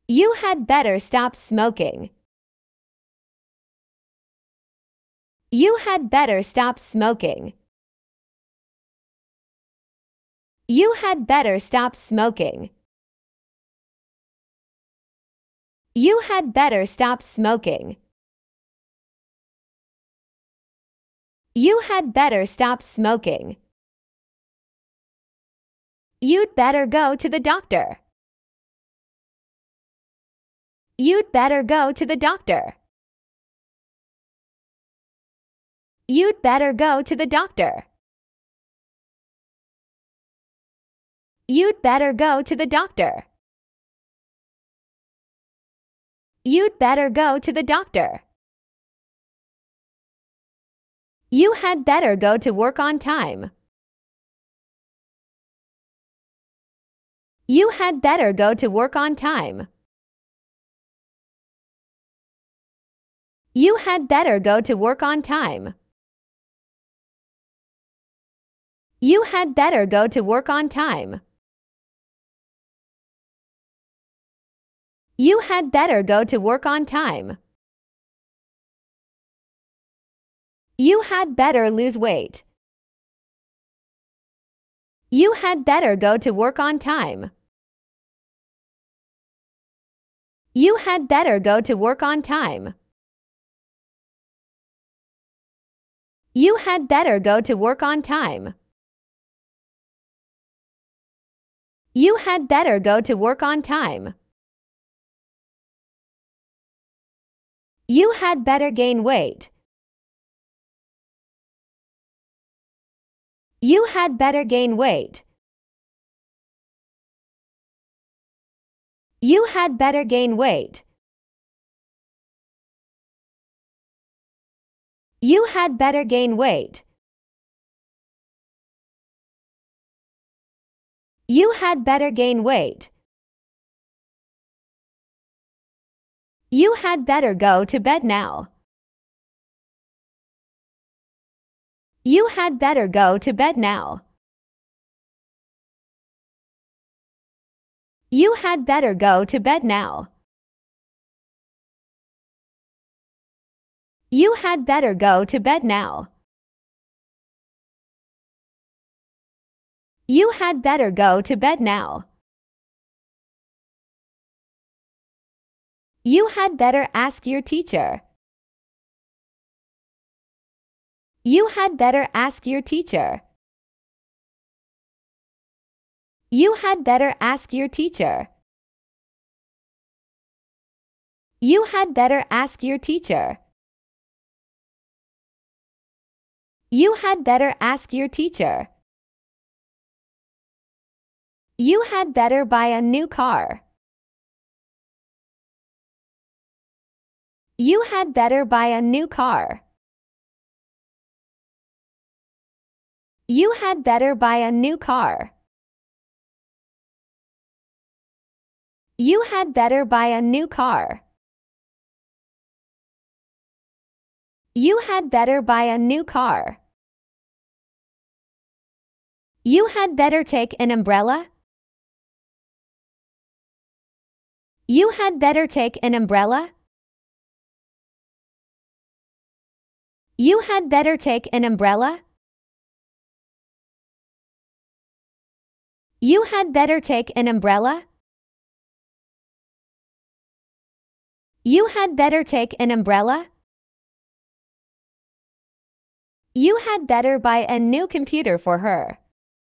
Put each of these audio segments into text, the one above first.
You had better stop smoking. You had better stop smoking. You had better stop smoking. You had better stop smoking. You had better stop smoking. You'd better go to the doctor. You'd better go to the doctor. You'd better go to the doctor. You'd better go to the doctor. You'd better go to the doctor. You had better go to work on time. You had better go to work on time. You had better go to work on time. You had better go to work on time. You had better go to work on time. You had better lose weight. You had better go to work on time. You had better go to work on time. You had better go to work on time. You had better go to work on time. You had better gain weight. You had better gain weight. You had better gain weight. You had better gain weight. You had better gain weight. You had better go to bed now. You had better go to bed now. You had better go to bed now. You had better go to bed now. You had better go to bed now. You had better ask your teacher. You had better ask your teacher. You had better ask your teacher. You had better ask your teacher. You had better ask your teacher. You had better buy a new car. You had better buy a new car. You had better buy a new car. You had better buy a new car. You had better buy a new car. You had better take an umbrella. You had better take an umbrella. You had better take an umbrella. You had better take an umbrella. You had better take an umbrella. You had better buy a new computer for her.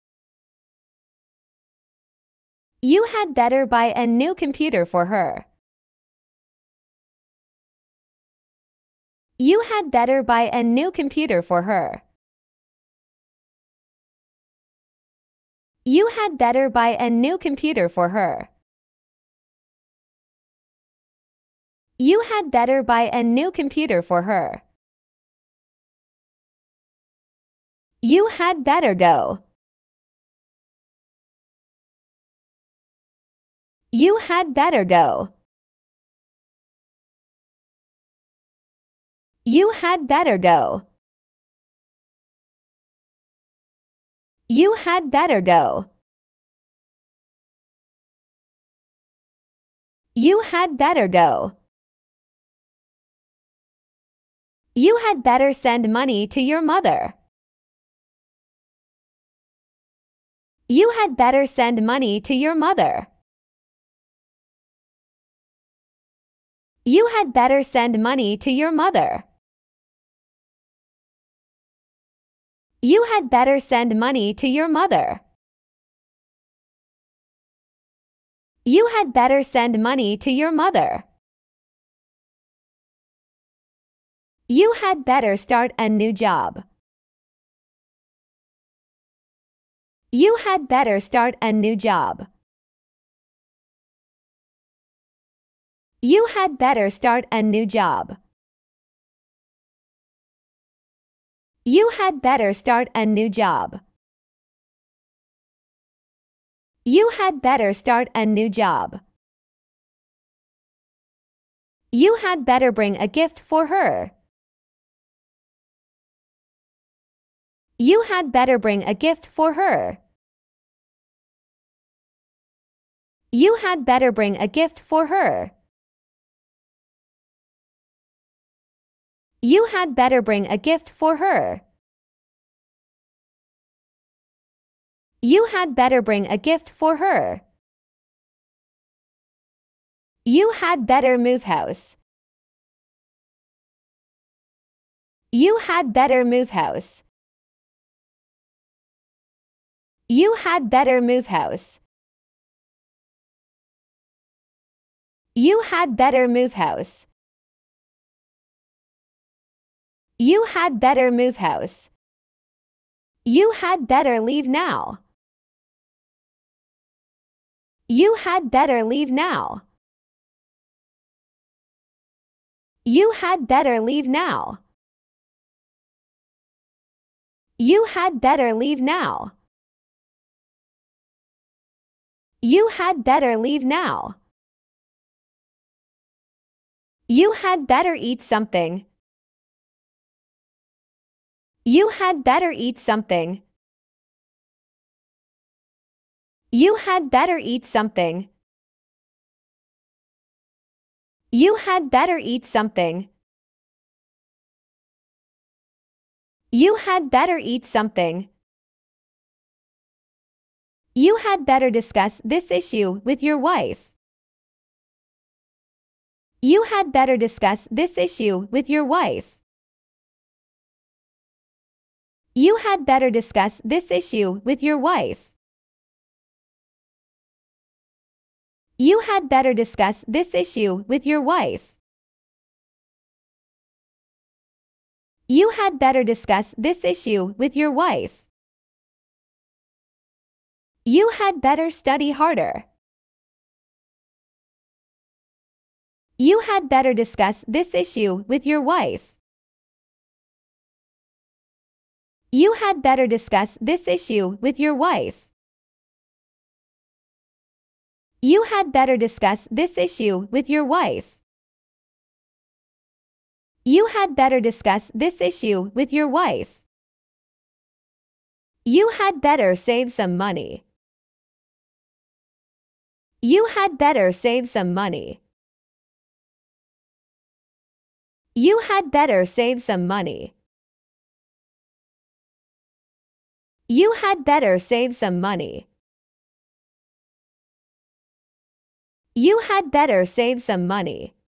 You had better buy a new computer for her. You had better buy a new computer for her. You had better buy a new computer for her. You had better buy a new computer for her. You had better go. You had better go. You had better go. You had better go. You had better go. You had better send money to your mother. You had better send money to your mother. You had better send money to your mother. You had better send money to your mother. You had better send money to your mother. You had better start a new job. You had better start a new job. You had better start a new job. You had better start a new job. You had better start a new job. You had better bring a gift for her. You had better bring a gift for her. You had better bring a gift for her. You had better bring a gift for her. You had better bring a gift for her. You had better move house. You had better move house. You had better move house. You had better move house. You had better move house. You had better leave now. You had better leave now. You had better leave now. You had better leave now. You had better leave now. You had better eat something. You had better eat something. You had better eat something. You had better eat something. You had better eat something. You had better discuss this issue with your wife. You had better discuss this issue with your wife. You had better discuss this issue with your wife. You had better discuss this issue with your wife. You had better discuss this issue with your wife. You had better study harder. You had better discuss this issue with your wife. You had better discuss this issue with your wife. You had better discuss this issue with your wife. You had better discuss this issue with your wife. You had better save some money. You had better save some money. You had better save some money. You had better save some money. You had better save some money.